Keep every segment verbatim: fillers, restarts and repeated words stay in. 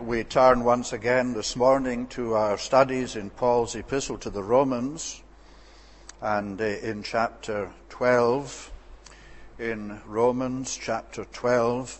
we turn once again this morning to our studies in Paul's epistle to the Romans, and uh, in chapter twelve, in Romans chapter twelve,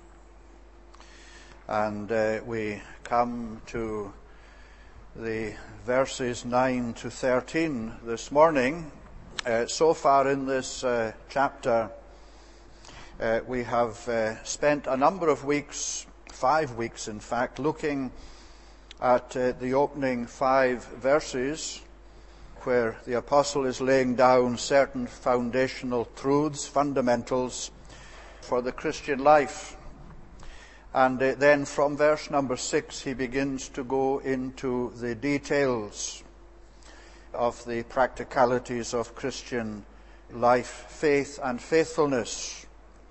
and uh, we come to the verses nine to thirteen this morning. Uh, so far in this uh, chapter, uh, we have uh, spent a number of weeks, five weeks in fact, looking at uh, the opening five verses where the apostle is laying down certain foundational truths, fundamentals for the Christian life. And uh, then from verse number six he begins to go into the details of the practicalities of Christian life, faith and faithfulness.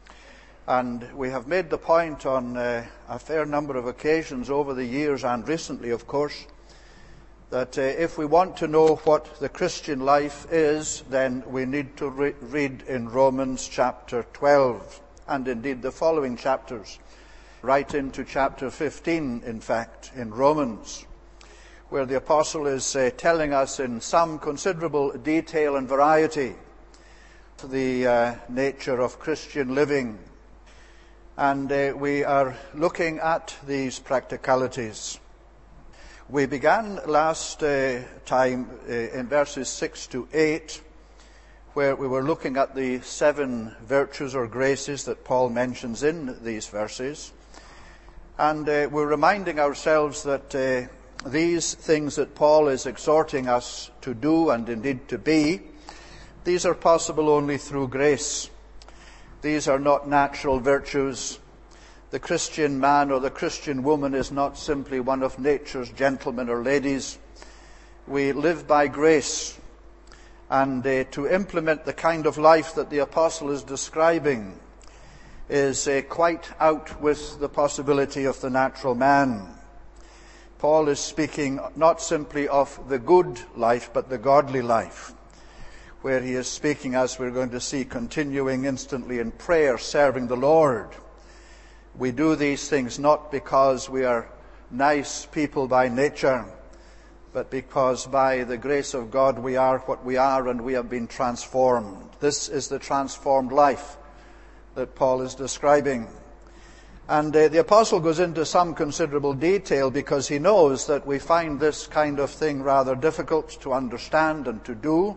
And we have made the point on uh, a fair number of occasions over the years, and recently of course, that uh, if we want to know what the Christian life is, then we need to re- read in Romans chapter twelve, and indeed the following chapters, right into chapter fifteen, in fact, in Romans, where the apostle is uh, telling us in some considerable detail and variety the uh, nature of Christian living. And uh, we are looking at these practicalities. We began last uh, time uh, in verses six to eight, where we were looking at the seven virtues or graces that Paul mentions in these verses. And uh, we're reminding ourselves that uh, these things that Paul is exhorting us to do and indeed to be, these are possible only through grace. These are not natural virtues. The Christian man or the Christian woman is not simply one of nature's gentlemen or ladies. We live by grace. And uh, to implement the kind of life that the apostle is describing is uh, quite out with the possibility of the natural man. Paul is speaking not simply of the good life, but the godly life, where he is speaking, as we're going to see, continuing instantly in prayer, serving the Lord. We do these things not because we are nice people by nature, but because by the grace of God we are what we are, and we have been transformed. This is the transformed life that Paul is describing. And uh, the apostle goes into some considerable detail because he knows that we find this kind of thing rather difficult to understand and to do.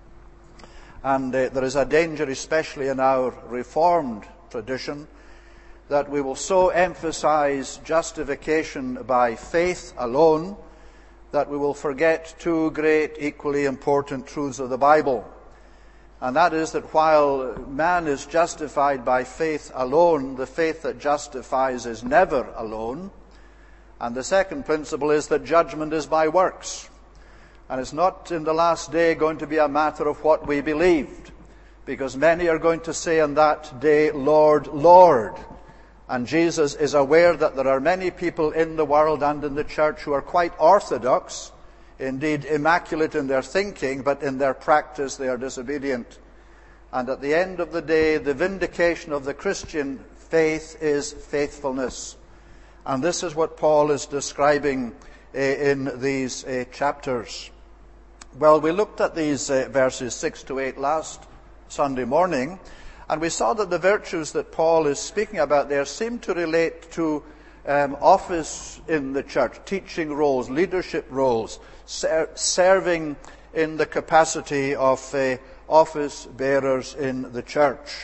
And uh, there is a danger, especially in our Reformed tradition, that we will so emphasize justification by faith alone that we will forget two great, equally important truths of the Bible. And that is that while man is justified by faith alone, the faith that justifies is never alone. And the second principle is that judgment is by works. And it's not in the last day going to be a matter of what we believed, because many are going to say on that day, Lord, Lord. And Jesus is aware that there are many people in the world and in the church who are quite orthodox, indeed immaculate in their thinking, but in their practice they are disobedient. And at the end of the day, the vindication of the Christian faith is faithfulness. And this is what Paul is describing uh, in these uh, chapters. Well, we looked at these uh, verses six to eight last Sunday morning, and we saw that the virtues that Paul is speaking about there seem to relate to um, office in the church, teaching roles, leadership roles, ser- serving in the capacity of uh, office bearers in the church.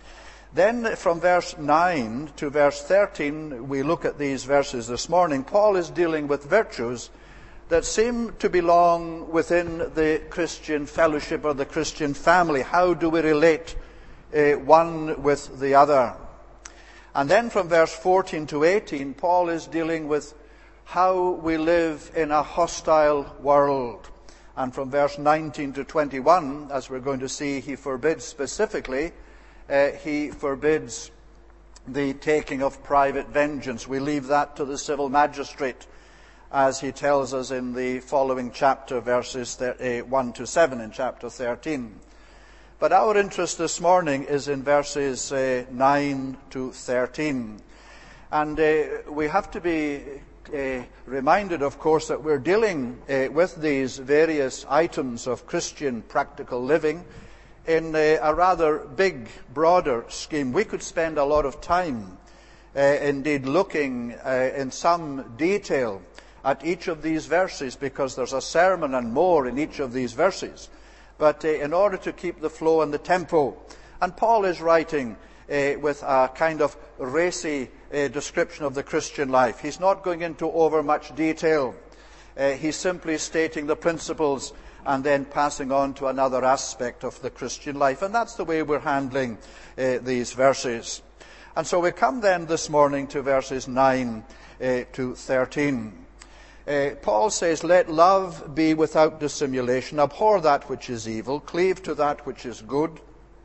Then from verse nine to verse thirteen, we look at these verses this morning. Paul is dealing with virtues that seem to belong within the Christian fellowship or the Christian family. How do we relate uh, one with the other? And then from verse fourteen to eighteen, Paul is dealing with how we live in a hostile world. And from verse nineteen to twenty-one, as we're going to see, he forbids specifically, uh, he forbids the taking of private vengeance. We leave that to the civil magistrate, as he tells us in the following chapter, verses one to seven in chapter thirteen. But our interest this morning is in verses uh, nine to thirteen. And uh, we have to be uh, reminded, of course, that we're dealing uh, with these various items of Christian practical living in uh, a rather big, broader scheme. We could spend a lot of time, uh, indeed, looking uh, in some detail at each of these verses, because there's a sermon and more in each of these verses. But uh, in order to keep the flow and the tempo, and Paul is writing uh, with a kind of racy uh, description of the Christian life. He's not going into over much detail. Uh, he's simply stating the principles and then passing on to another aspect of the Christian life. And that's the way we're handling uh, these verses. And so we come then this morning to verses nine uh, to thirteen. Uh, Paul says, "Let love be without dissimulation. Abhor that which is evil. Cleave to that which is good.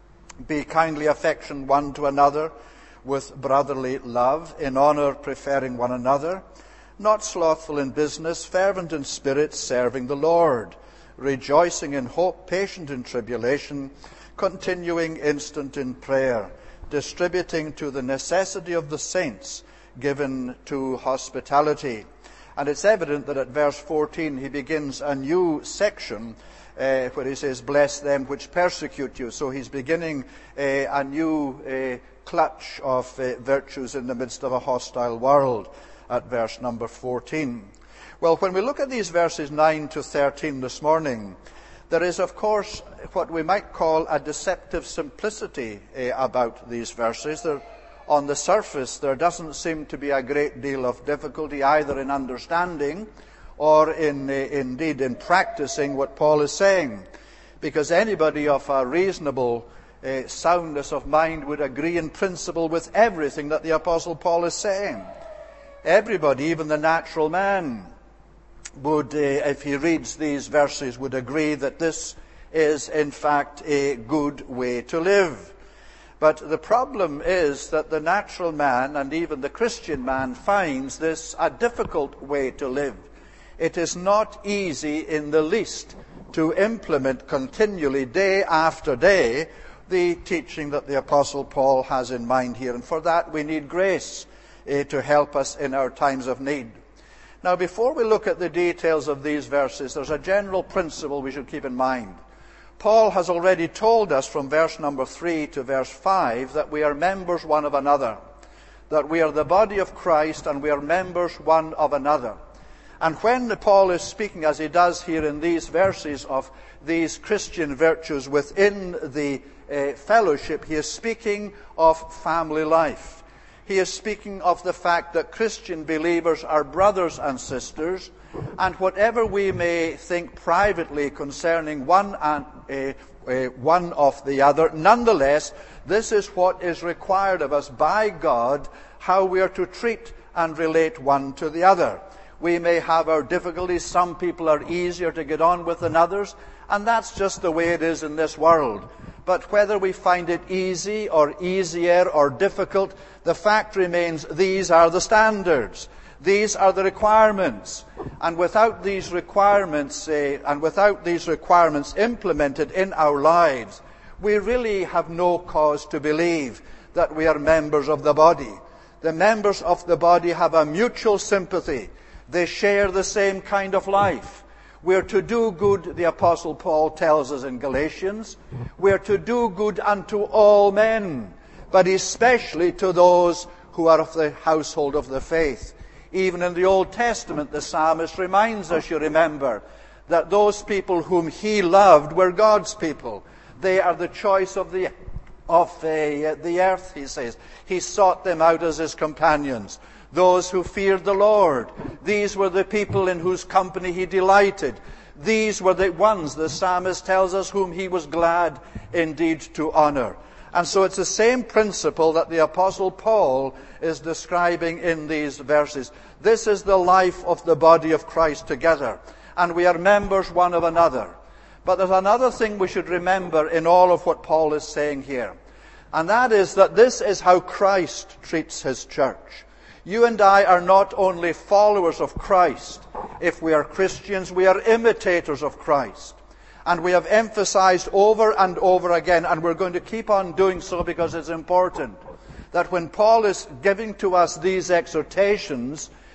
Be kindly affectioned one to another with brotherly love, in honor preferring one another. Not slothful in business, fervent in spirit, serving the Lord. Rejoicing in hope, patient in tribulation, continuing instant in prayer, distributing to the necessity of the saints, given to hospitality." And it's evident that at verse fourteen he begins a new section uh, where he says, "Bless them which persecute you." So he's beginning uh, a new uh, clutch of uh, virtues in the midst of a hostile world at verse number fourteen. Well, when we look at these verses nine to thirteen this morning, there is, of course, what we might call a deceptive simplicity uh, about these verses. They're, on the surface, there doesn't seem to be a great deal of difficulty either in understanding or in, uh, indeed in practicing what Paul is saying, because anybody of a reasonable uh, soundness of mind would agree in principle with everything that the Apostle Paul is saying. Everybody, even the natural man, would, uh, if he reads these verses, would agree that this is in fact a good way to live. But the problem is that the natural man and even the Christian man finds this a difficult way to live. It is not easy in the least to implement continually, day after day, the teaching that the Apostle Paul has in mind here. And for that we need grace uh, to help us in our times of need. Now, before we look at the details of these verses, there's a general principle we should keep in mind. Paul has already told us from verse number three to verse five that we are members one of another, that we are the body of Christ and we are members one of another. And when Paul is speaking, as he does here in these verses, of these Christian virtues within the uh, fellowship, he is speaking of family life. He is speaking of the fact that Christian believers are brothers and sisters, and whatever we may think privately concerning one and uh, uh, one of the other, nonetheless, this is what is required of us by God, how we are to treat and relate one to the other. We may have our difficulties. Some people are easier to get on with than others, and that's just the way it is in this world. But whether we find it easy or easier or difficult, the fact remains these are the standards. These are the requirements. And without these requirements, uh, and without these requirements implemented in our lives, we really have no cause to believe that we are members of the body. The members of the body have a mutual sympathy. They share the same kind of life. We are to do good, the Apostle Paul tells us in Galatians. We are to do good unto all men, but especially to those who are of the household of the faith. Even in the Old Testament, the psalmist reminds us, you remember, that those people whom he loved were God's people. They are the choice of the of the, the earth, he says. He sought them out as his companions. Those who feared the Lord. These were the people in whose company he delighted. These were the ones, the psalmist tells us, whom he was glad indeed to honor. And so it's the same principle that the Apostle Paul is describing in these verses. This is the life of the body of Christ together. And we are members one of another. But there's another thing we should remember in all of what Paul is saying here. And that is that this is how Christ treats his church. You and I are not only followers of Christ. If we are Christians, we are imitators of Christ. And we have emphasized over and over again, and we're going to keep on doing so because it's important, that when Paul is giving to us these exhortations,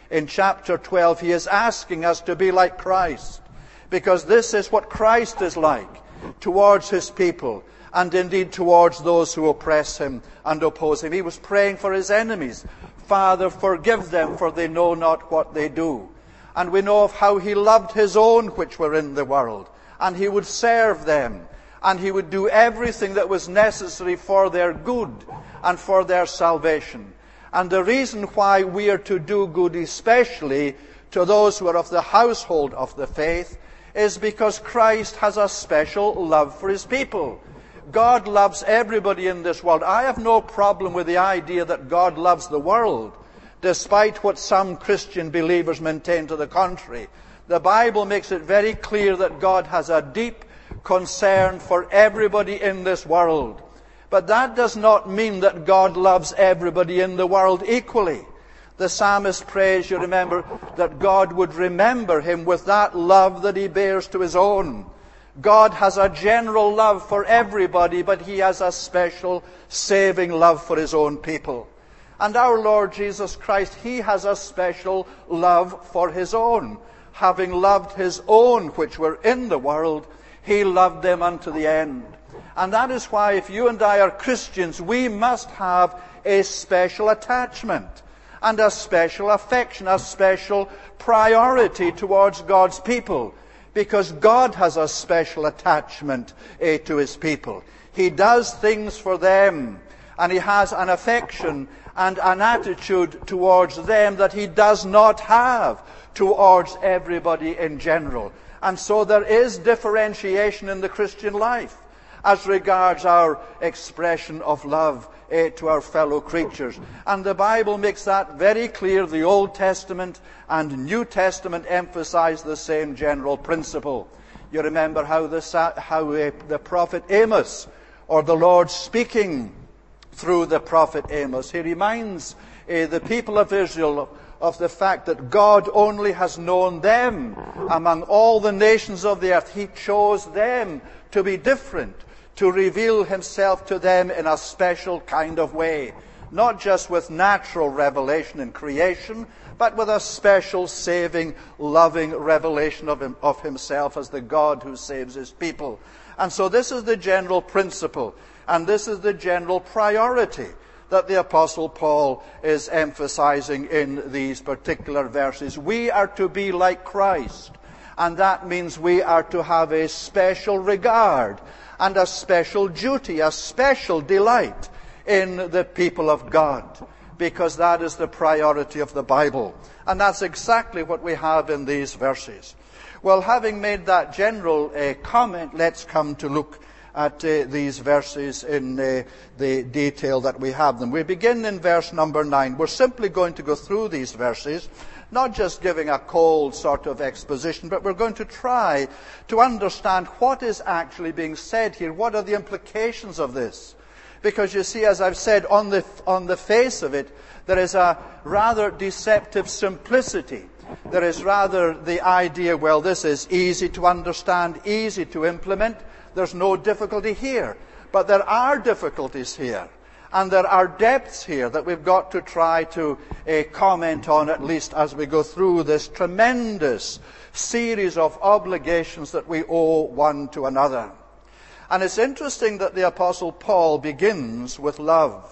in chapter twelve, he is asking us to be like Christ, because this is what Christ is like towards his people, and indeed towards those who oppress him and oppose him. He was praying for his enemies. Father, forgive them, for they know not what they do. And we know of how he loved his own which were in the world, and he would serve them, and he would do everything that was necessary for their good and for their salvation. And the reason why we are to do good, especially to those who are of the household of the faith, is because Christ has a special love for his people. God loves everybody in this world. I have no problem with the idea that God loves the world, despite what some Christian believers maintain to the contrary. The Bible makes it very clear that God has a deep concern for everybody in this world. But that does not mean that God loves everybody in the world equally. The psalmist prays, you remember, that God would remember him with that love that he bears to his own. God has a general love for everybody, but he has a special saving love for his own people. And our Lord Jesus Christ, he has a special love for his own. Having loved his own which were in the world, he loved them unto the end. And that is why, if you and I are Christians, we must have a special attachment and a special affection, a special priority towards God's people, because God has a special attachment eh, to his people. He does things for them, and he has an affection and an attitude towards them that he does not have towards everybody in general. And so there is differentiation in the Christian life as regards our expression of love eh, to our fellow creatures. And the Bible makes that very clear. The Old Testament and New Testament emphasize the same general principle. You remember how the, how uh, the prophet Amos, or the Lord speaking through the prophet Amos, he reminds uh, the people of Israel of the fact that God only has known them among all the nations of the earth. He chose them to be different, to reveal himself to them in a special kind of way. Not just with natural revelation in creation, but with a special, saving, loving revelation of, him, of himself as the God who saves his people. And so this is the general principle, and this is the general priority that the Apostle Paul is emphasizing in these particular verses. We are to be like Christ, and that means we are to have a special regard and a special duty, a special delight in the people of God, because that is the priority of the Bible. And that's exactly what we have in these verses. Well, having made that general uh, comment, let's come to look at uh, these verses in uh, the detail that we have them. We begin in verse number nine. We're simply going to go through these verses, not just giving a cold sort of exposition, but we're going to try to understand what is actually being said here. What are the implications of this? Because you see, as I've said, on the, on the face of it, there is a rather deceptive simplicity. There is rather the idea, well, this is easy to understand, easy to implement. There's no difficulty here. But there are difficulties here. And there are depths here that we've got to try to uh, comment on, at least as we go through this tremendous series of obligations that we owe one to another. And it's interesting that the Apostle Paul begins with love.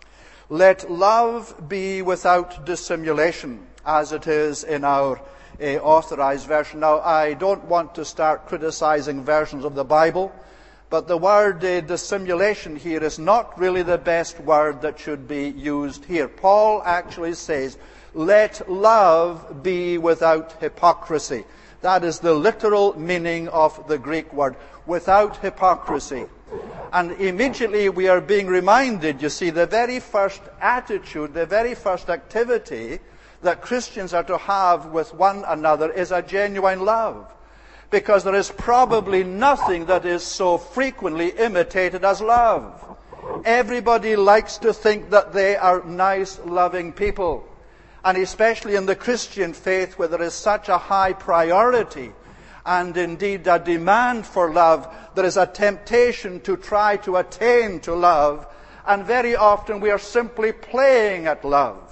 Let love be without dissimulation, as it is in our uh, authorized version. Now, I don't want to start criticizing versions of the Bible, but the word uh, dissimulation here is not really the best word that should be used here. Paul actually says, let love be without hypocrisy. That is the literal meaning of the Greek word, without hypocrisy. And immediately we are being reminded, you see, the very first attitude, the very first activity that Christians are to have with one another is a genuine love. Because there is probably nothing that is so frequently imitated as love. Everybody likes to think that they are nice, loving people. And especially in the Christian faith, where there is such a high priority and indeed a demand for love, there is a temptation to try to attain to love. And very often we are simply playing at love.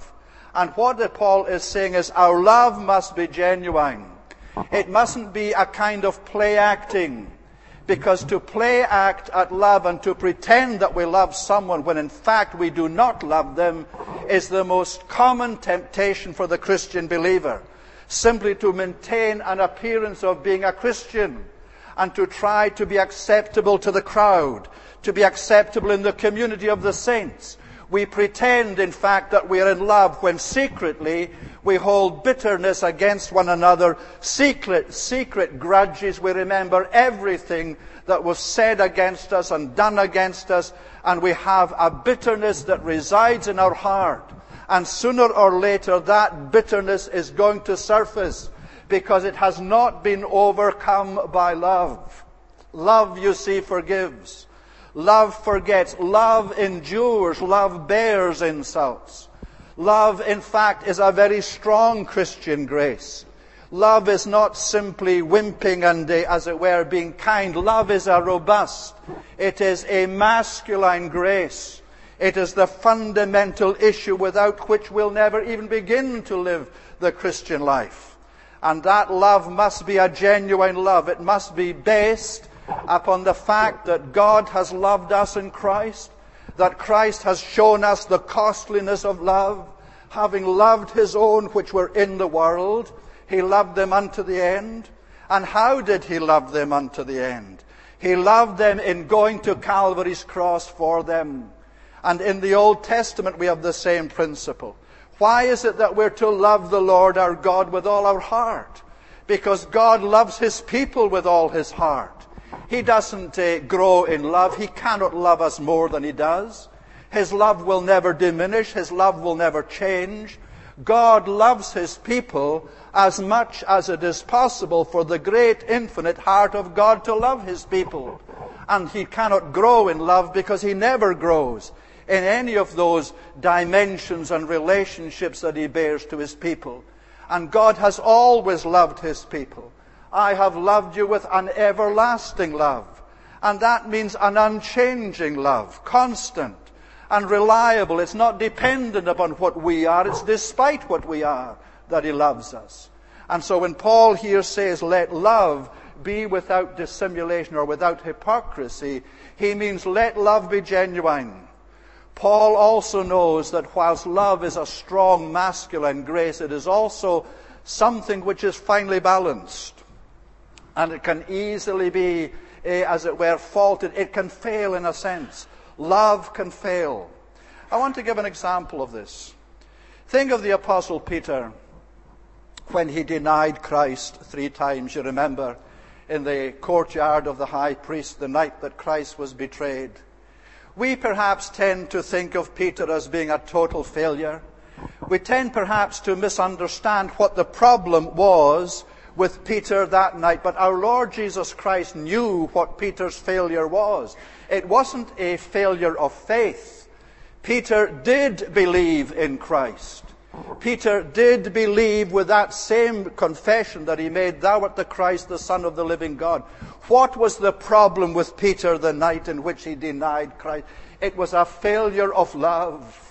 And what Paul is saying is our love must be genuine. It mustn't be a kind of play acting. Because to play act at love and to pretend that we love someone when in fact we do not love them is the most common temptation for the Christian believer. Simply to maintain an appearance of being a Christian and to try to be acceptable to the crowd, to be acceptable in the community of the saints. We pretend, in fact, that we are in love when secretly we hold bitterness against one another, secret, secret grudges. We remember everything that was said against us and done against us, and we have a bitterness that resides in our heart. And sooner or later that bitterness is going to surface because it has not been overcome by love. Love, you see, forgives. Love forgets. Love endures. Love bears insults. Love, in fact, is a very strong Christian grace. Love is not simply wimping and, uh, as it were, being kind. Love is a robust. It is a masculine grace. It is the fundamental issue without which we'll never even begin to live the Christian life. And that love must be a genuine love. It must be based upon the fact that God has loved us in Christ, that Christ has shown us the costliness of love, having loved his own which were in the world. He loved them unto the end. And how did he love them unto the end? He loved them in going to Calvary's cross for them. And in the Old Testament we have the same principle. Why is it that we're to love the Lord our God with all our heart? Because God loves his people with all his heart. He doesn't uh, grow in love. He cannot love us more than he does. His love will never diminish. His love will never change. God loves his people as much as it is possible for the great infinite heart of God to love his people. And he cannot grow in love because he never grows in any of those dimensions and relationships that he bears to his people. And God has always loved his people. I have loved you with an everlasting love. And that means an unchanging love, constant and reliable. It's not dependent upon what we are. It's despite what we are that he loves us. And so when Paul here says, let love be without dissimulation or without hypocrisy, he means let love be genuine. Paul also knows that whilst love is a strong masculine grace, it is also something which is finely balanced. And it can easily be, eh, as it were, faulted. It can fail in a sense. Love can fail. I want to give an example of this. Think of the Apostle Peter when he denied Christ three times. You remember, in the courtyard of the high priest, the night that Christ was betrayed. We perhaps tend to think of Peter as being a total failure. We tend perhaps to misunderstand what the problem was with Peter that night. But our Lord Jesus Christ knew what Peter's failure was. It wasn't a failure of faith. Peter did believe in Christ. Peter did believe with that same confession that he made, thou art the Christ, the Son of the living God. What was the problem with Peter the night in which he denied Christ? It was a failure of love.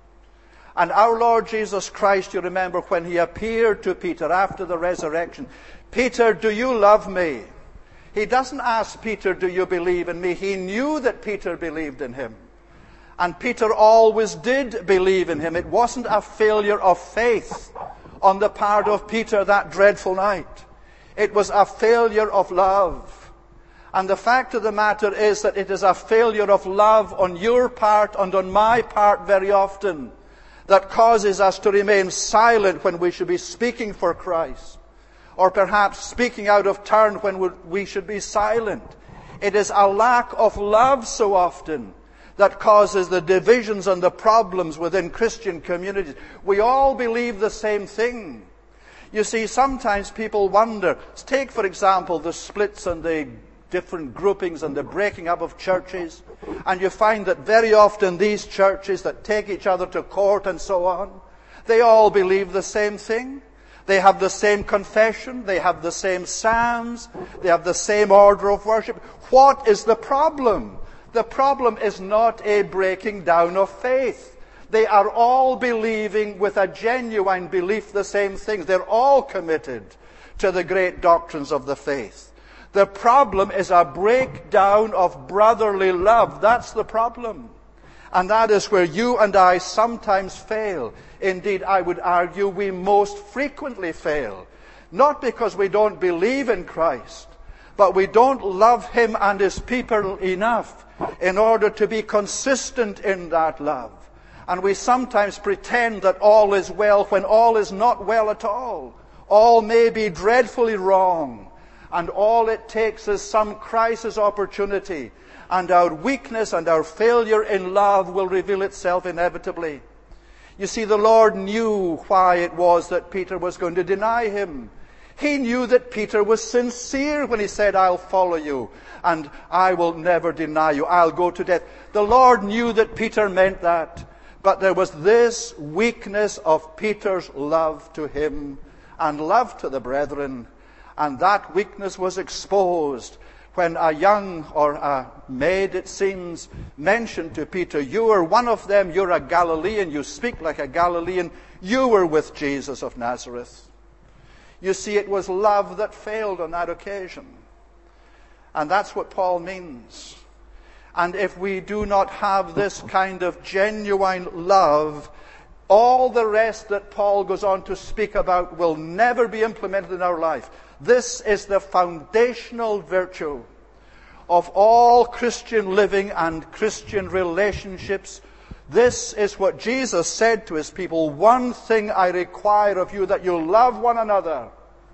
And our Lord Jesus Christ, you remember, when he appeared to Peter after the resurrection, Peter, do you love me? He doesn't ask Peter, do you believe in me? He knew that Peter believed in him. And Peter always did believe in him. It wasn't a failure of faith on the part of Peter that dreadful night. It was a failure of love. And the fact of the matter is that it is a failure of love on your part and on my part very often that causes us to remain silent when we should be speaking for Christ, or perhaps speaking out of turn when we should be silent. It is a lack of love so often that causes the divisions and the problems within Christian communities. We all believe the same thing. You see, sometimes people wonder. Take, for example, the splits and the different groupings and the breaking up of churches. And you find that very often these churches that take each other to court and so on, they all believe the same thing. They have the same confession. They have the same psalms. They have the same order of worship. What is the problem? The problem is not a breaking down of faith. They are all believing with a genuine belief the same things. They're all committed to the great doctrines of the faith. The problem is a breakdown of brotherly love. That's the problem. And that is where you and I sometimes fail. Indeed, I would argue we most frequently fail. Not because we don't believe in Christ, but we don't love Him and His people enough in order to be consistent in that love. And we sometimes pretend that all is well when all is not well at all. All may be dreadfully wrong. And all it takes is some crisis opportunity. And our weakness and our failure in love will reveal itself inevitably. You see, the Lord knew why it was that Peter was going to deny Him. He knew that Peter was sincere when he said, I'll follow you and I will never deny you. I'll go to death. The Lord knew that Peter meant that. But there was this weakness of Peter's love to Him and love to the brethren. And that weakness was exposed when a young or a maid, it seems, mentioned to Peter, you are one of them, you're a Galilean, you speak like a Galilean, you were with Jesus of Nazareth. You see, it was love that failed on that occasion. And that's what Paul means. And if we do not have this kind of genuine love, all the rest that Paul goes on to speak about will never be implemented in our life. This is the foundational virtue of all Christian living and Christian relationships. This is what Jesus said to His people. One thing I require of you, that you love one another.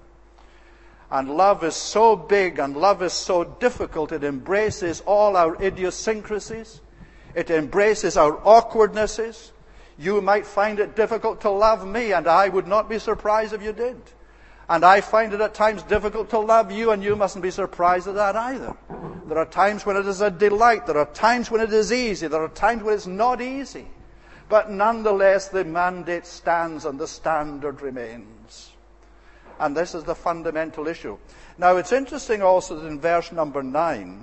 And love is so big and love is so difficult. It embraces all our idiosyncrasies. It embraces our awkwardnesses. You might find it difficult to love me, and I would not be surprised if you did. And I find it at times difficult to love you, and you mustn't be surprised at that either. There are times when it is a delight. There are times when it is easy. There are times when it's not easy. But nonetheless, the mandate stands and the standard remains. And this is the fundamental issue. Now, it's interesting also that in verse number nine,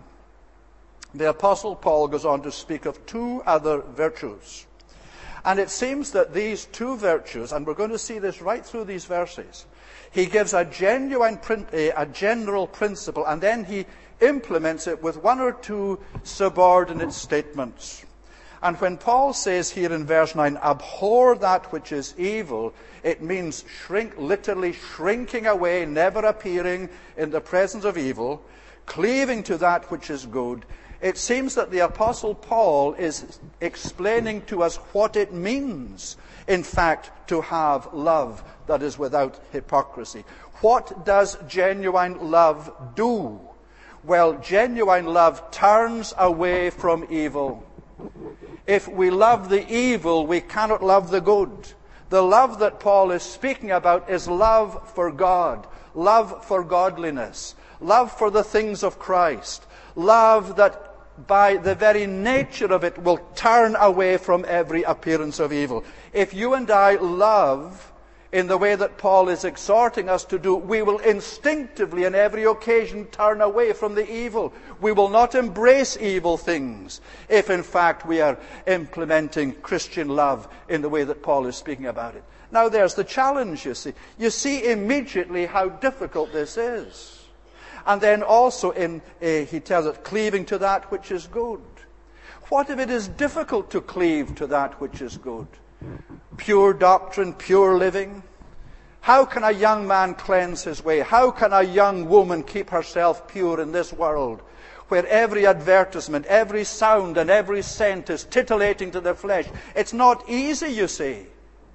the Apostle Paul goes on to speak of two other virtues. And it seems that these two virtues, and we're going to see this right through these verses, he gives a genuine, a general principle, and then he implements it with one or two subordinate statements. And when Paul says here in verse nine, abhor that which is evil, it means shrink, literally shrinking away, never appearing in the presence of evil, cleaving to that which is good. It seems that the Apostle Paul is explaining to us what it means, in fact, to have love that is without hypocrisy. What does genuine love do? Well, genuine love turns away from evil. If we love the evil, we cannot love the good. The love that Paul is speaking about is love for God, love for godliness, love for the things of Christ, love that by the very nature of it will turn away from every appearance of evil. If you and I love in the way that Paul is exhorting us to do, we will instinctively on every occasion turn away from the evil. We will not embrace evil things if in fact we are implementing Christian love in the way that Paul is speaking about it. Now there's the challenge, you see. You see immediately how difficult this is. And then also in, uh, he tells us, cleaving to that which is good. What if it is difficult to cleave to that which is good? Pure doctrine, pure living. How can a young man cleanse his way? How can a young woman keep herself pure in this world where every advertisement, every sound and every scent is titillating to the flesh? It's not easy, you see.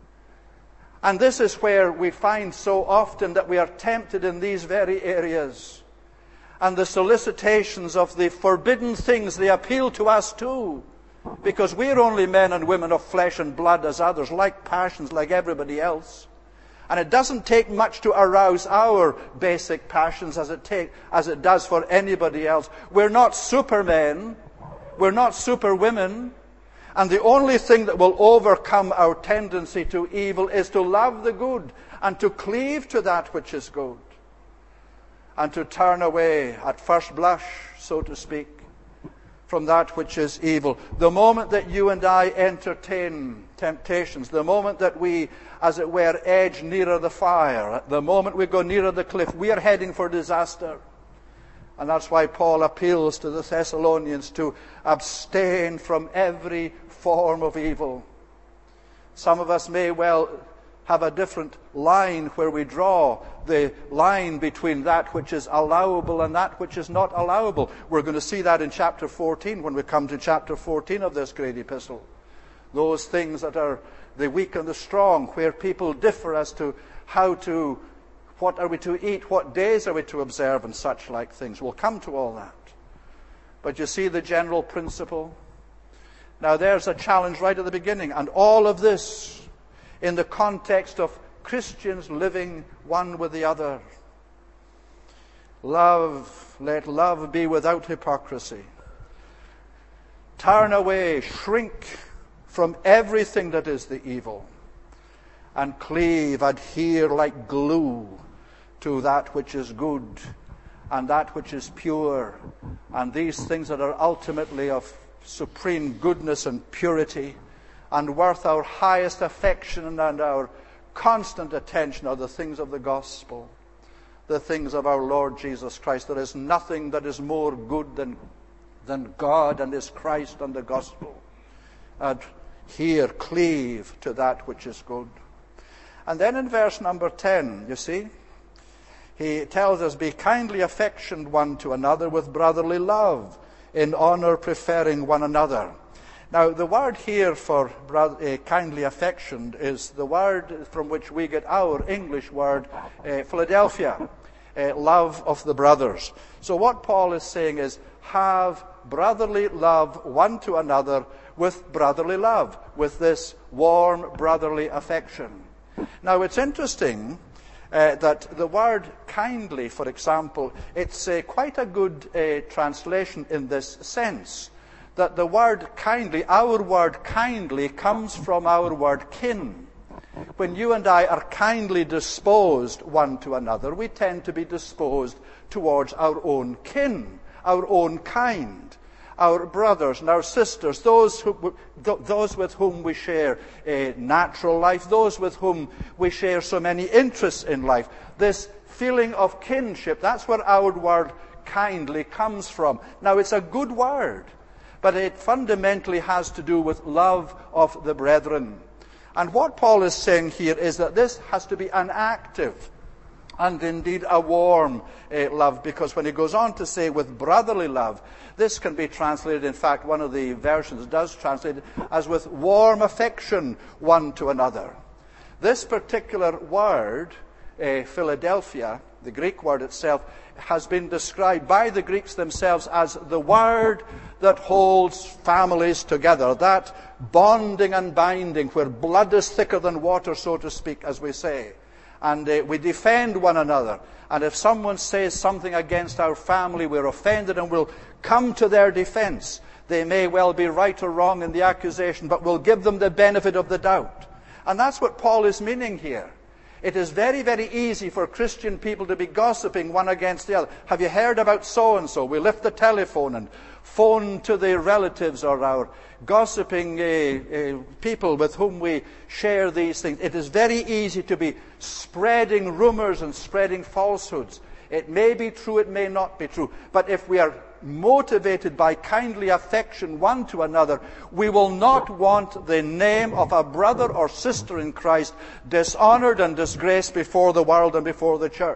And this is where we find so often that we are tempted in these very areas. And the solicitations of the forbidden things, they appeal to us too. Because we're only men and women of flesh and blood as others, like passions, like everybody else. And it doesn't take much to arouse our basic passions as it take, as it does for anybody else. We're not supermen. We're not superwomen. And the only thing that will overcome our tendency to evil is to love the good and to cleave to that which is good. And to turn away at first blush, so to speak, from that which is evil. The moment that you and I entertain temptations, the moment that we, as it were, edge nearer the fire, the moment we go nearer the cliff, we are heading for disaster. And that's why Paul appeals to the Thessalonians to abstain from every form of evil. Some of us may well have a different line where we draw the line between that which is allowable and that which is not allowable. We're going to see that in chapter fourteen when we come to chapter fourteen of this great epistle. Those things that are the weak and the strong, where people differ as to how to, what are we to eat, what days are we to observe, and such like things. We'll come to all that. But you see the general principle? Now there's a challenge right at the beginning, and all of this in the context of Christians living one with the other. Love, let love be without hypocrisy. Turn away, shrink from everything that is the evil, and cleave, adhere like glue to that which is good and that which is pure, and these things that are ultimately of supreme goodness and purity and worth our highest affection and our constant attention are the things of the gospel, the things of our Lord Jesus Christ. There is nothing that is more good than, than God and His Christ and the gospel. And here, cleave to that which is good. And then in verse number ten, you see, he tells us, be kindly affectioned one to another with brotherly love, in honor preferring one another. Now, the word here for brother, uh, kindly affectioned is the word from which we get our English word, uh, Philadelphia, uh, love of the brothers. So what Paul is saying is, have brotherly love one to another with brotherly love, with this warm brotherly affection. Now, it's interesting uh, that the word kindly, for example, it's uh, quite a good uh, translation in this sense. That the word kindly, our word kindly, comes from our word kin. When you and I are kindly disposed one to another, we tend to be disposed towards our own kin, our own kind, our brothers and our sisters, those who, those with whom we share a natural life, those with whom we share so many interests in life. This feeling of kinship, that's where our word kindly comes from. Now, it's a good word, but it fundamentally has to do with love of the brethren. And what Paul is saying here is that this has to be an active and indeed a warm uh, love, because when he goes on to say with brotherly love, this can be translated, in fact, one of the versions does translate it as with warm affection one to another. This particular word, uh, Philadelphia, the Greek word itself, has been described by the Greeks themselves as the word that holds families together, that bonding and binding where blood is thicker than water, so to speak, as we say. And uh, we defend one another. And if someone says something against our family, we're offended and we'll come to their defense. They may well be right or wrong in the accusation, but we'll give them the benefit of the doubt. And that's what Paul is meaning here. It is very, very easy for Christian people to be gossiping one against the other. Have you heard about so-and-so? We lift the telephone and phone to the relatives or our gossiping uh, uh, people with whom we share these things. It is very easy to be spreading rumors and spreading falsehoods. It may be true, it may not be true. But if we are motivated by kindly affection one to another, we will not want the name of a brother or sister in Christ dishonored and disgraced before the world and before the church.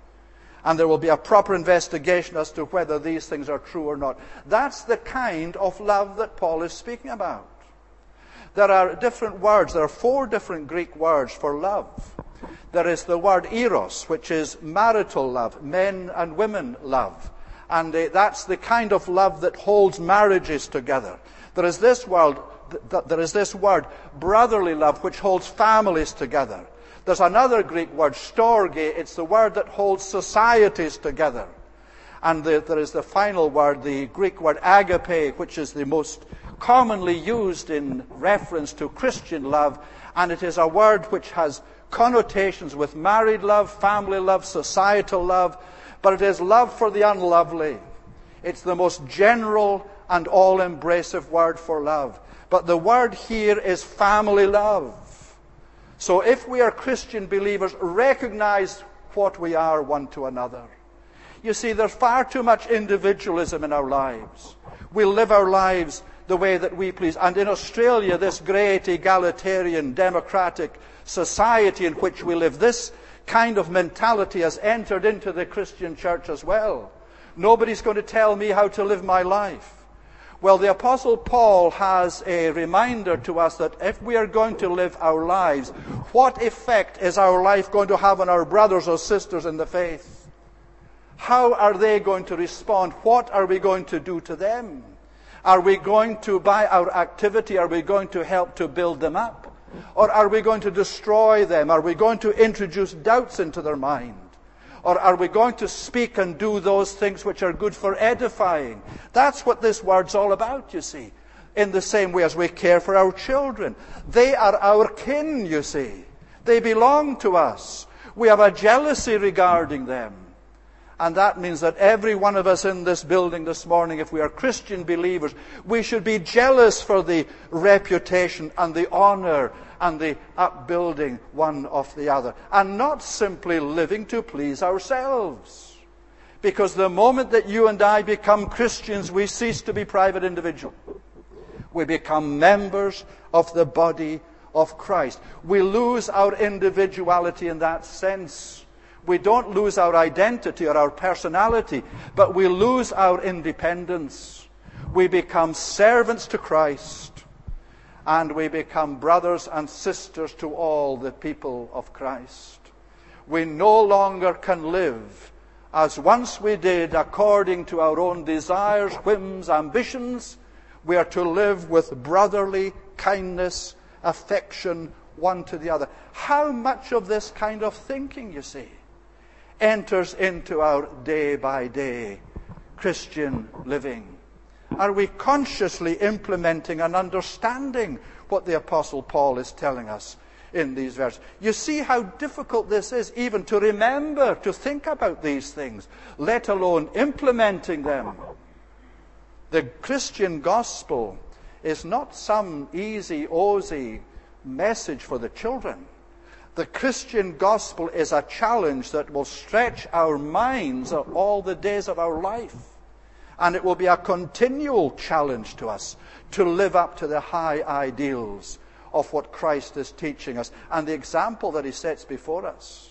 And there will be a proper investigation as to whether these things are true or not. That's the kind of love that Paul is speaking about. There are different words. There are four different Greek words for love. There is the word eros, which is marital love, men and women love. And uh, that's the kind of love that holds marriages together. There is this word, th- there is this word, brotherly love, which holds families together. There's another Greek word, storge. It's the word that holds societies together. And the, there is the final word, the Greek word agape, which is the most commonly used in reference to Christian love. And it is a word which has connotations with married love, family love, societal love. But it is love for the unlovely. It's the most general and all-embracive word for love. But the word here is family love. So if we are Christian believers, recognize what we are one to another. You see, there's far too much individualism in our lives. We live our lives the way that we please. And in Australia, this great egalitarian, democratic society in which we live, this kind of mentality has entered into the Christian church as well. Nobody's going to tell me how to live my life. Well, the Apostle Paul has a reminder to us that if we are going to live our lives, what effect is our life going to have on our brothers or sisters in the faith? How are they going to respond? What are we going to do to them? Are we going to, by our activity, are we going to help to build them up? Or are we going to destroy them? Are we going to introduce doubts into their mind? Or are we going to speak and do those things which are good for edifying? That's what this word's all about, you see. In the same way as we care for our children. They are our kin, you see. They belong to us. We have a jealousy regarding them. And that means that every one of us in this building this morning, if we are Christian believers, we should be jealous for the reputation and the honor and the upbuilding one of the other. And not simply living to please ourselves. Because the moment that you and I become Christians, we cease to be private individuals. We become members of the body of Christ. We lose our individuality in that sense. We don't lose our identity or our personality, but we lose our independence. We become servants to Christ, and we become brothers and sisters to all the people of Christ. We no longer can live as once we did according to our own desires, whims, ambitions. We are to live with brotherly kindness, affection one to the other. How much of this kind of thinking, you see, enters into our day-by-day Christian living? Are we consciously implementing and understanding what the Apostle Paul is telling us in these verses? You see how difficult this is, even to remember, to think about these things, let alone implementing them. The Christian gospel is not some easy, oozy message for the children. The Christian gospel is a challenge that will stretch our minds all the days of our life. And it will be a continual challenge to us to live up to the high ideals of what Christ is teaching us and the example that he sets before us.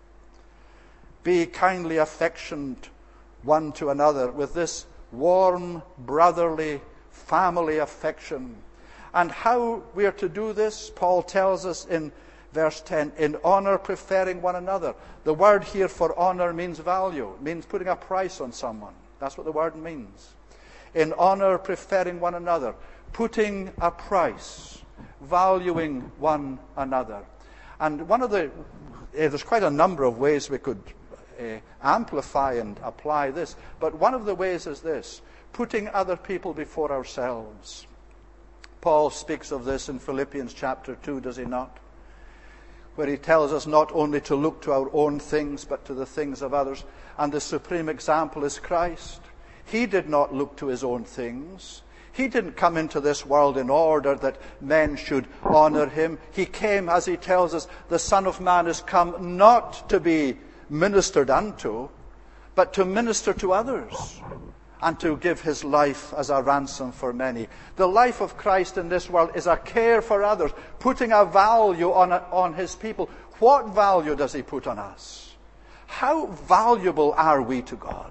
Be kindly affectioned one to another with this warm, brotherly, family affection. And how we are to do this, Paul tells us in verse ten, in honor preferring one another. The word here for honor means value. It means putting a price on someone. That's what the word means. In honor preferring one another. Putting a price. Valuing one another. And one of the, eh, there's quite a number of ways we could eh, amplify and apply this. But one of the ways is this. Putting other people before ourselves. Paul speaks of this in Philippians chapter two, does he not? Where he tells us not only to look to our own things, but to the things of others. And the supreme example is Christ. He did not look to his own things. He didn't come into this world in order that men should honor him. He came, as he tells us, the Son of Man is come not to be ministered unto, but to minister to others, and to give his life as a ransom for many. The life of Christ in this world is a care for others, putting a value on, on his people. What value does he put on us? How valuable are we to God?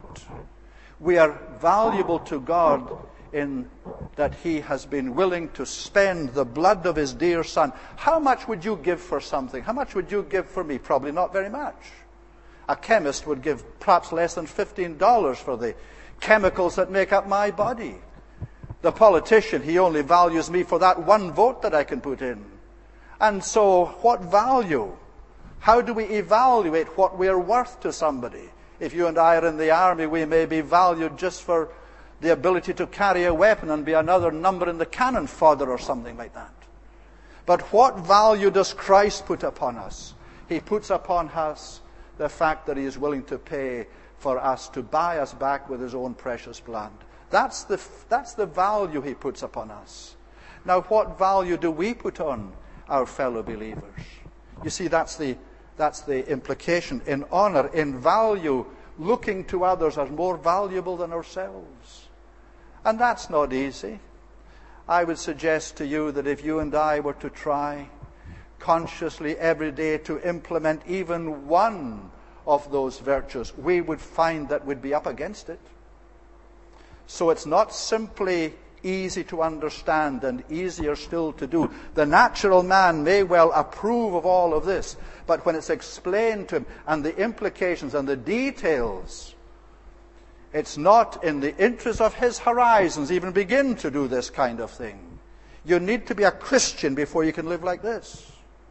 We are valuable to God in that he has been willing to spend the blood of his dear Son. How much would you give for something? How much would you give for me? Probably not very much. A chemist would give perhaps less than fifteen dollars for the chemicals that make up my body. The politician, he only values me for that one vote that I can put in. And so, what value? How do we evaluate what we are worth to somebody? If you and I are in the army, we may be valued just for the ability to carry a weapon and be another number in the cannon fodder or something like that. But what value does Christ put upon us? He puts upon us the fact that he is willing to pay for us, to buy us back with his own precious blood. That's the, that's the value he puts upon us. Now, what value do we put on our fellow believers? You see, that's the, that's the implication. In honor, in value, looking to others as more valuable than ourselves. And that's not easy. I would suggest to you that if you and I were to try consciously every day to implement even one of those virtues, we would find that we'd be up against it. So it's not simply easy to understand and easier still to do. The natural man may well approve of all of this, but when it's explained to him and the implications and the details, it's not in the interest of his horizons even begin to do this kind of thing. You need to be a Christian before you can live like this.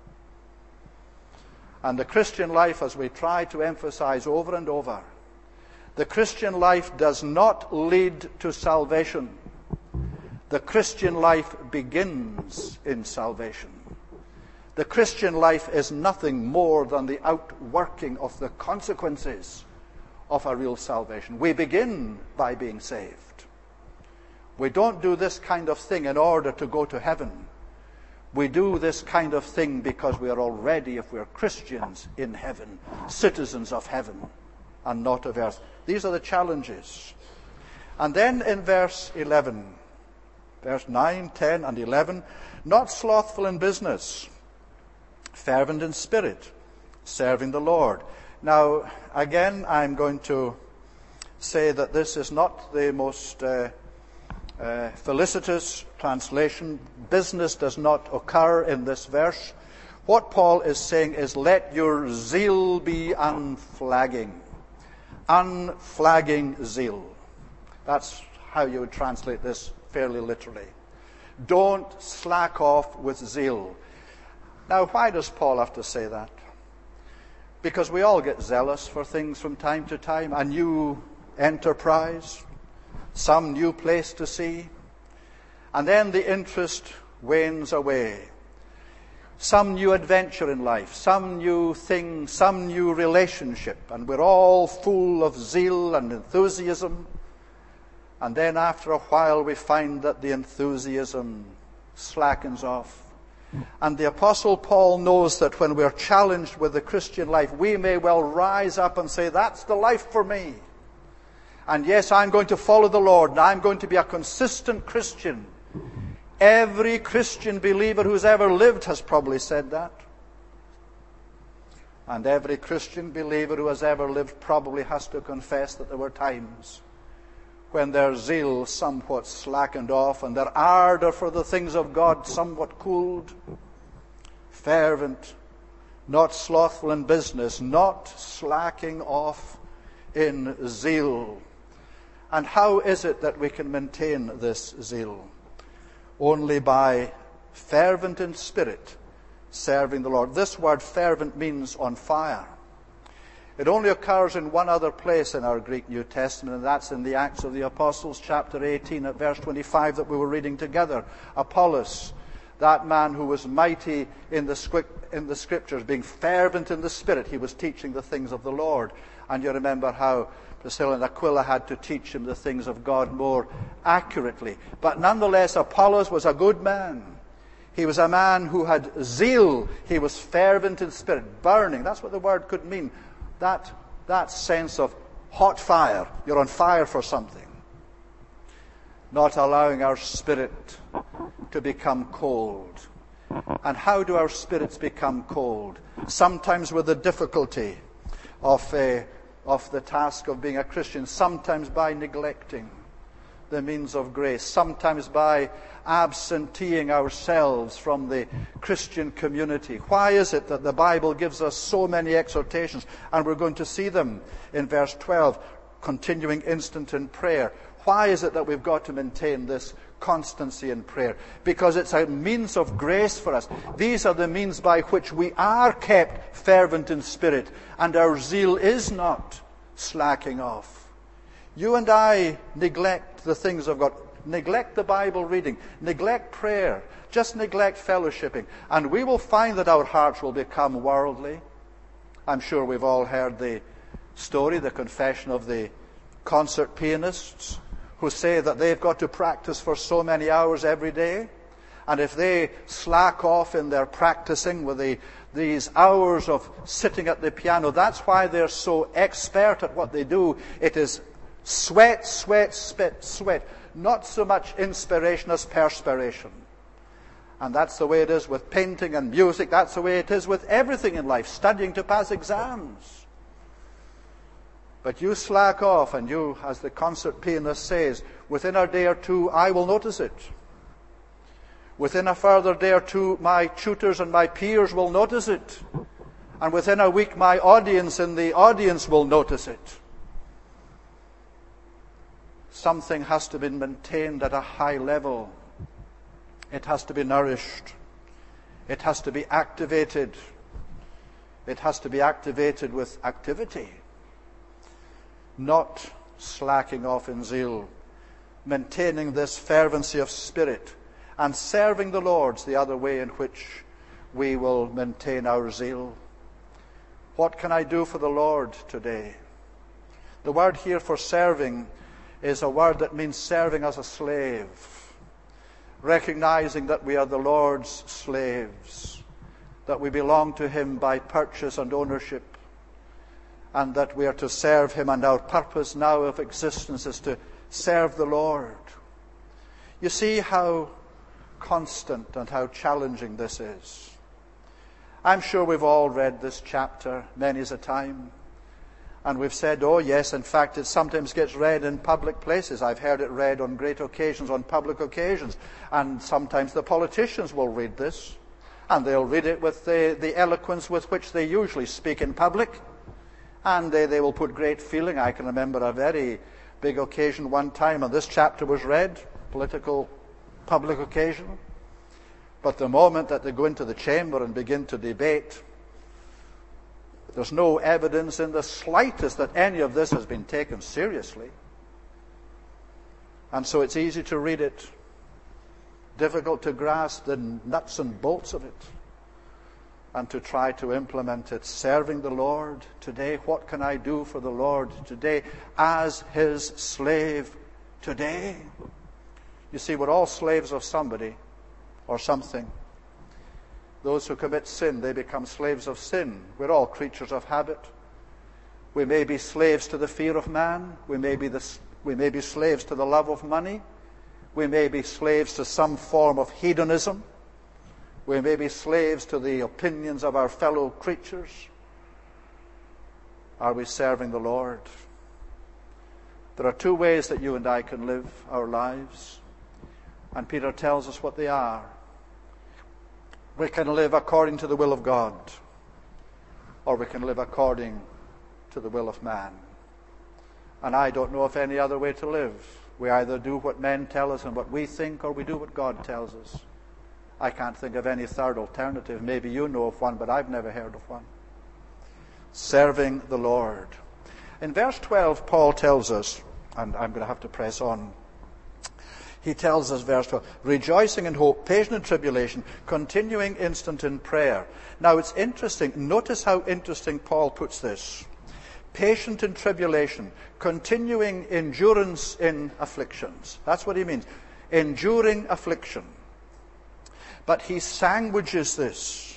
And the Christian life, as we try to emphasize over and over, the Christian life does not lead to salvation. The Christian life begins in salvation. The Christian life is nothing more than the outworking of the consequences of a real salvation. We begin by being saved. We don't do this kind of thing in order to go to heaven. We do this kind of thing because we are already, if we are Christians, in heaven, citizens of heaven and not of earth. These are the challenges. And then in verse eleven, verse nine, ten, and eleven, not slothful in business, fervent in spirit, serving the Lord. Now, again, I'm going to say that this is not the most uh, uh, felicitous translation. Business does not occur in this verse. What Paul is saying is, let your zeal be unflagging. Unflagging zeal. That's how you would translate this fairly literally. Don't slack off with zeal. Now, why does Paul have to say that? Because we all get zealous for things from time to time. A new enterprise, some new place to see. And then the interest wanes away. Some new adventure in life, some new thing, some new relationship. And we're all full of zeal and enthusiasm. And then after a while we find that the enthusiasm slackens off. And the Apostle Paul knows that when we're challenged with the Christian life, we may well rise up and say, that's the life for me. And yes, I'm going to follow the Lord, and I'm going to be a consistent Christian. Every Christian believer who's ever lived has probably said that. And every Christian believer who has ever lived probably has to confess that there were times when their zeal somewhat slackened off and their ardor for the things of God somewhat cooled. Fervent, not slothful in business, not slacking off in zeal. And how is it that we can maintain this zeal? Only by fervent in spirit, serving the Lord. This word fervent means on fire. It only occurs in one other place in our Greek New Testament, and that's in the Acts of the Apostles, chapter eighteen, at verse twenty-five that we were reading together. Apollos, that man who was mighty in the, script, in the Scriptures, being fervent in the Spirit, he was teaching the things of the Lord. And you remember how Priscilla and Aquila had to teach him the things of God more accurately. But nonetheless, Apollos was a good man. He was a man who had zeal. He was fervent in spirit, burning. That's what the word could mean. That, that sense of hot fire. You're on fire for something. Not allowing our spirit to become cold. And how do our spirits become cold? Sometimes with the difficulty of, a, of the task of being a Christian. Sometimes by neglecting the means of grace. Sometimes by absenteeing ourselves from the Christian community. Why is it that the Bible gives us so many exhortations? And we're going to see them in verse twelve, continuing instant in prayer. Why is it that we've got to maintain this constancy in prayer? Because it's a means of grace for us. These are the means by which we are kept fervent in spirit, and our zeal is not slacking off. You and I neglect the things of God. Neglect the Bible reading. Neglect prayer. Just neglect fellowshipping. And we will find that our hearts will become worldly. I'm sure we've all heard the story, the confession of the concert pianists who say that they've got to practice for so many hours every day. And if they slack off in their practicing with the, these hours of sitting at the piano, that's why they're so expert at what they do. It is sweat, sweat, spit, sweat. Not so much inspiration as perspiration. And that's the way it is with painting and music. That's the way it is with everything in life, studying to pass exams. But you slack off, and you, as the concert pianist says, within a day or two, I will notice it. Within a further day or two, my tutors and my peers will notice it. And within a week, my audience in the audience will notice it. Something has to be maintained at a high level. It has to be nourished. It has to be activated. It has to be activated with activity. Not slacking off in zeal. Maintaining this fervency of spirit. And serving the Lord's the other way in which we will maintain our zeal. What can I do for the Lord today? The word here for serving is a word that means serving as a slave. Recognizing that we are the Lord's slaves. That we belong to Him by purchase and ownership. And that we are to serve Him, and our purpose now of existence is to serve the Lord. You see how constant and how challenging this is. I'm sure we've all read this chapter many's a time. And we've said, oh yes, in fact it sometimes gets read in public places. I've heard it read on great occasions, on public occasions. And sometimes the politicians will read this. And they'll read it with the, the eloquence with which they usually speak in public. And they, they will put great feeling. I can remember a very big occasion one time, and this chapter was read, political public occasion. But the moment that they go into the chamber and begin to debate, there's no evidence in the slightest that any of this has been taken seriously. And so it's easy to read it, difficult to grasp the nuts and bolts of it, and to try to implement it. Serving the Lord today. What can I do for the Lord today as His slave today? You see, we're all slaves of somebody or something. Those who commit sin, they become slaves of sin. We're all creatures of habit. We may be slaves to the fear of man. We may be, the, we may be slaves to the love of money. We may be slaves to some form of hedonism. We may be slaves to the opinions of our fellow creatures. Are we serving the Lord? There are two ways that you and I can live our lives. And Peter tells us what they are. We can live according to the will of God, or we can live according to the will of man. And I don't know of any other way to live. We either do what men tell us and what we think, or we do what God tells us. I can't think of any third alternative. Maybe you know of one, but I've never heard of one. Serving the Lord. In verse twelve, Paul tells us, and I'm going to have to press on, he tells us, verse twelve, rejoicing in hope, patient in tribulation, continuing instant in prayer. Now it's interesting. Notice how interesting Paul puts this. Patient in tribulation, continuing endurance in afflictions. That's what he means. Enduring affliction. But he sandwiches this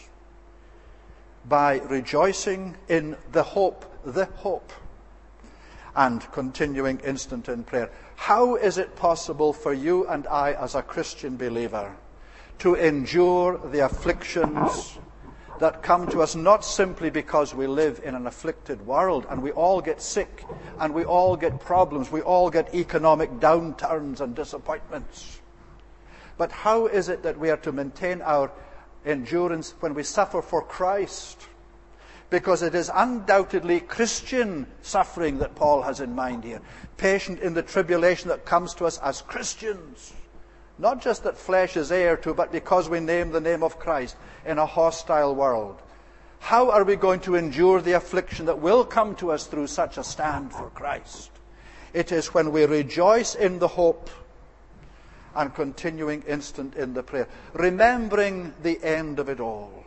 by rejoicing in the hope, the hope, and continuing instant in prayer. How is it possible for you and I as a Christian believer to endure the afflictions that come to us not simply because we live in an afflicted world and we all get sick and we all get problems, we all get economic downturns and disappointments. But how is it that we are to maintain our endurance when we suffer for Christ? Because it is undoubtedly Christian suffering that Paul has in mind here. Patient in the tribulation that comes to us as Christians. Not just that flesh is heir to, but because we name the name of Christ in a hostile world. How are we going to endure the affliction that will come to us through such a stand for Christ? It is when we rejoice in the hope and continuing instant in the prayer, remembering the end of it all.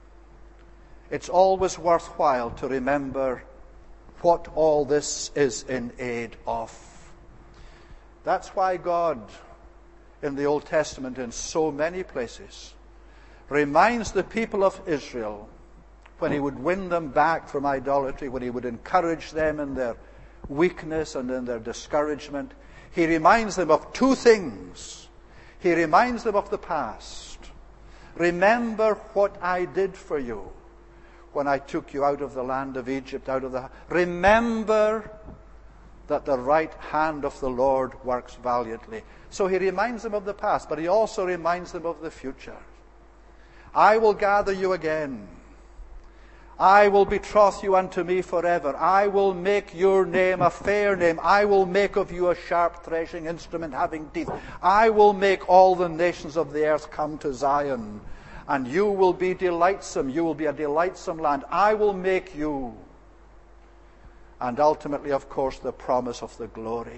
It's always worthwhile to remember what all this is in aid of. That's why God in the Old Testament in so many places, reminds the people of Israel, when he would win them back from idolatry, when he would encourage them in their weakness and in their discouragement, he reminds them of two things. He reminds them of the past. Remember what I did for you when I took you out of the land of Egypt, out of the... Remember that the right hand of the Lord works valiantly. So he reminds them of the past, but he also reminds them of the future. I will gather you again. I will betroth you unto me forever. I will make your name a fair name. I will make of you a sharp threshing instrument having teeth. I will make all the nations of the earth come to Zion. And you will be delightsome. You will be a delightsome land. I will make you. And ultimately, of course, the promise of the glory.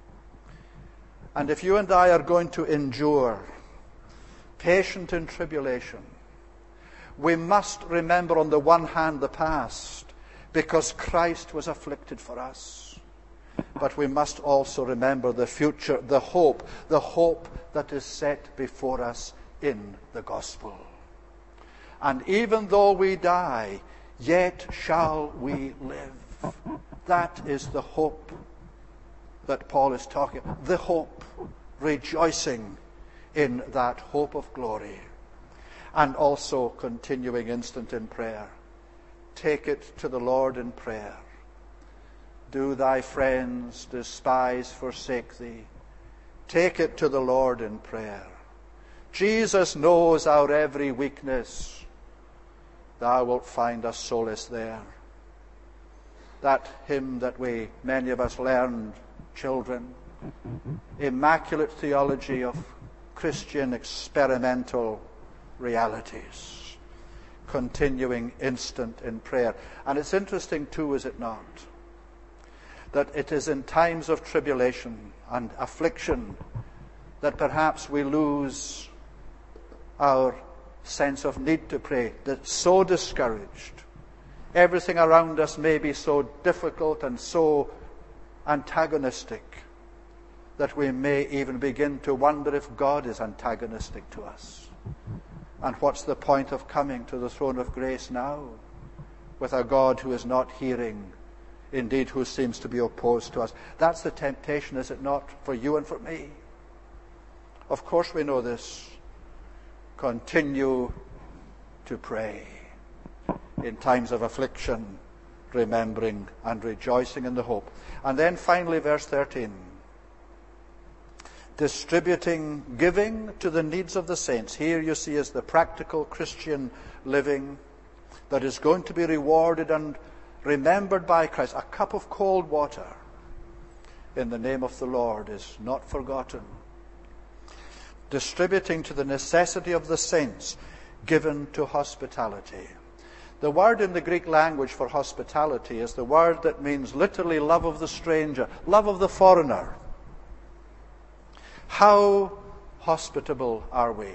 And if you and I are going to endure patient in tribulation, we must remember on the one hand the past, because Christ was afflicted for us. But we must also remember the future, the hope, the hope that is set before us in the gospel. And even though we die, yet shall we live. That is the hope that Paul is talking about. The hope, rejoicing in that hope of glory. And also continuing instant in prayer. Take it to the Lord in prayer. Do thy friends despise, forsake thee? Take it to the Lord in prayer. Jesus knows our every weakness. Thou wilt find us solace there. That hymn that we, many of us, learned, children. Immaculate theology of Christian experimental realities, continuing instant in prayer. And it's interesting too, is it not, that it is in times of tribulation and affliction that perhaps we lose our sense of need to pray, that so discouraged. Everything around us may be so difficult and so antagonistic that we may even begin to wonder if God is antagonistic to us. And what's the point of coming to the throne of grace now with a God who is not hearing, indeed who seems to be opposed to us? That's the temptation, is it not, for you and for me? Of course we know this. Continue to pray in times of affliction, remembering and rejoicing in the hope. And then finally, verse thirteen. Distributing, giving to the needs of the saints. Here you see is the practical Christian living that is going to be rewarded and remembered by Christ. A cup of cold water in the name of the Lord is not forgotten. Distributing to the necessity of the saints, given to hospitality. The word in the Greek language for hospitality is the word that means literally love of the stranger, love of the foreigner. How hospitable are we?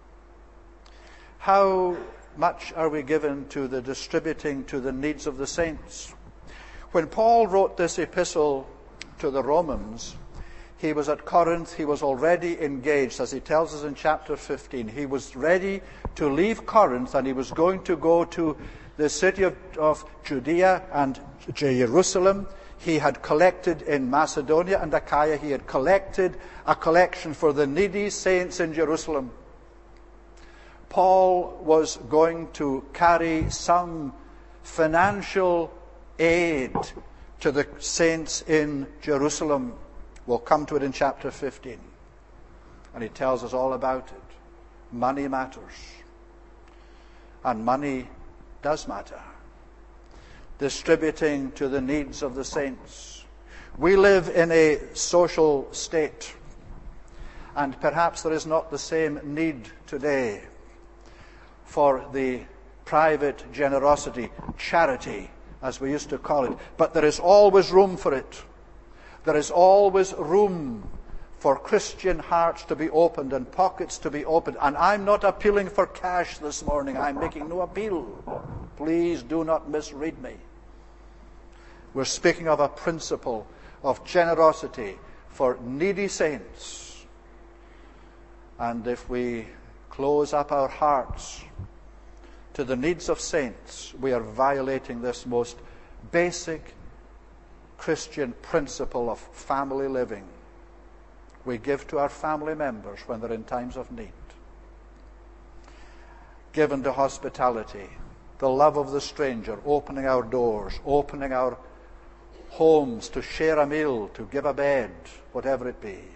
How much are we given to the distributing to the needs of the saints? When Paul wrote this epistle to the Romans, he was at Corinth. He was already engaged, as he tells us in chapter fifteen. He was ready to leave Corinth, and he was going to go to the city of, of Judea and Jerusalem. He had collected in Macedonia and Achaia. He had collected a collection for the needy saints in Jerusalem. Paul was going to carry some financial aid to the saints in Jerusalem. We'll come to it in chapter fifteen. And he tells us all about it. Money matters. And money does matter. Distributing to the needs of the saints. We live in a social state, and perhaps there is not the same need today for the private generosity, charity, as we used to call it, but there is always room for it. There is always room for Christian hearts to be opened and pockets to be opened. And I'm not appealing for cash this morning. I'm making no appeal. Please do not misread me. We're speaking of a principle of generosity for needy saints And if we close up our hearts to the needs of saints, we are violating this most basic Christian principle of family living. We give to our family members when they're in times of need. Given to hospitality, the love of the stranger, opening our doors, opening our homes to share a meal, to give a bed, whatever it be.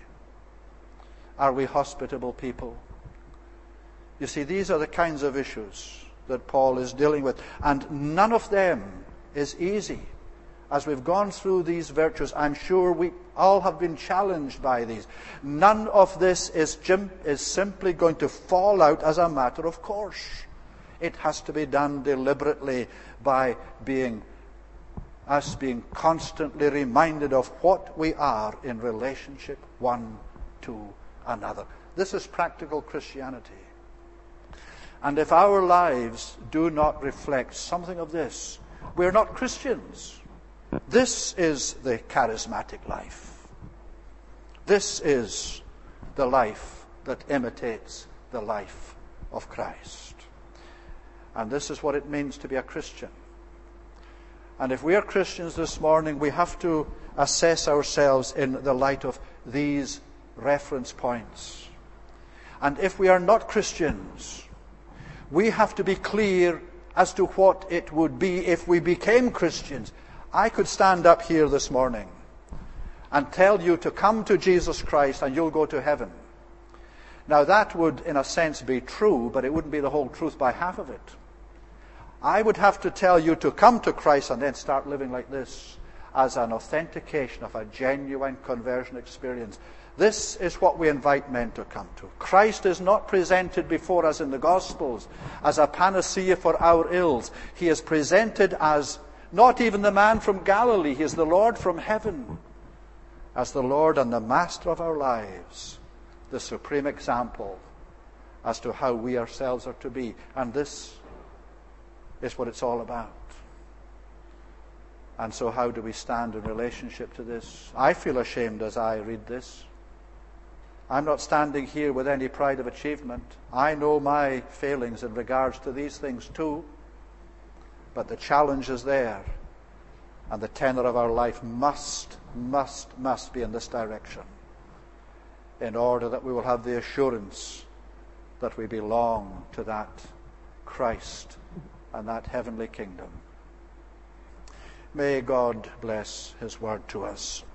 Are we hospitable people? You see, these are the kinds of issues that Paul is dealing with, and none of them is easy. As we've gone through these virtues, I'm sure we all have been challenged by these. None of this is, is simply going to fall out as a matter of course. It has to be done deliberately by being us being constantly reminded of what we are in relationship one to another. This is practical Christianity. And if our lives do not reflect something of this, we're not Christians. This is the charismatic life. This is the life that imitates the life of Christ. And this is what it means to be a Christian. And if we are Christians this morning, we have to assess ourselves in the light of these reference points. And if we are not Christians, we have to be clear as to what it would be if we became Christians. I could stand up here this morning and tell you to come to Jesus Christ and you'll go to heaven. Now that would, in a sense, be true, but it wouldn't be the whole truth by half of it. I would have to tell you to come to Christ and then start living like this as an authentication of a genuine conversion experience. This is what we invite men to come to. Christ is not presented before us in the Gospels as a panacea for our ills. He is presented as not even the man from Galilee. He is the Lord from heaven, as the Lord and the Master of our lives, the supreme example as to how we ourselves are to be. And this is what it's all about. And so how do we stand in relationship to this? I feel ashamed as I read this. I'm not standing here with any pride of achievement. I know my failings in regards to these things too. But the challenge is there. And the tenor of our life must, must, must be in this direction, in order that we will have the assurance that we belong to that Christ and that heavenly kingdom. May God bless his word to us.